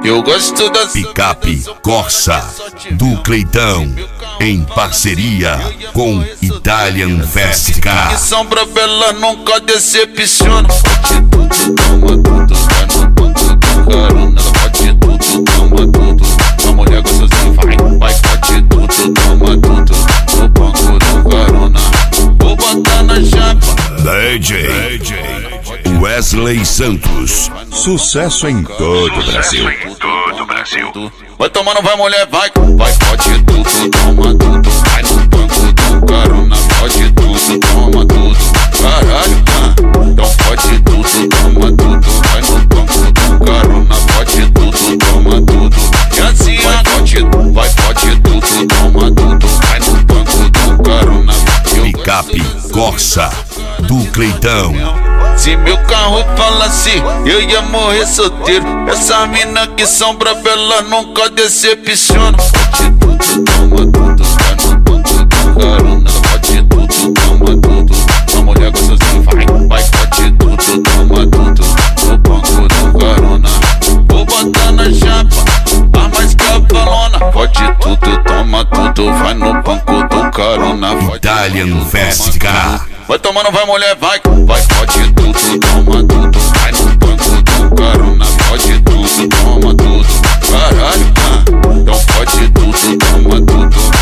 Eu gosto das Picape Corsa do Cleitão, em parceria com Italian Fest Car. que são bravela, nunca decepciona. Pode tudo, toma tudo, vai no banco do carona. Pode tudo, toma tudo, a mulher gostosinha vai pode tudo, toma tudo, no banco do carona. Vou botar na chapa. DJ Wesley Santos. Sucesso em todo o Brasil. Vai tomando, vai mulher, vai pode tudo, toma tudo, vai no banco do carona. Pode tudo, toma tudo, caralho, então pode tudo, toma tudo, vai no banco do carona. Pode tudo, toma tudo, e assim pode tudo, toma tudo, vai no banco do carona. Picape Corsa do Cleitão. Se meu carro falasse, eu ia morrer solteiro. Essas minas que são bravela nunca decepciona. Pode tudo, toma tudo, vai no banco do carona. Pode tudo, toma tudo, a mulher gostosinha vai pode tudo, toma tudo, no banco do carona. Vou botar na chapa, a mais cavalona. Pode tudo, toma tudo, vai no banco do carona. Italian Fest Car. Vai tomando, vai mulher, vai pode tudo, toma tudo, vai no banco do carona. Pode tudo, toma tudo, caralho, então pode tudo, toma tudo.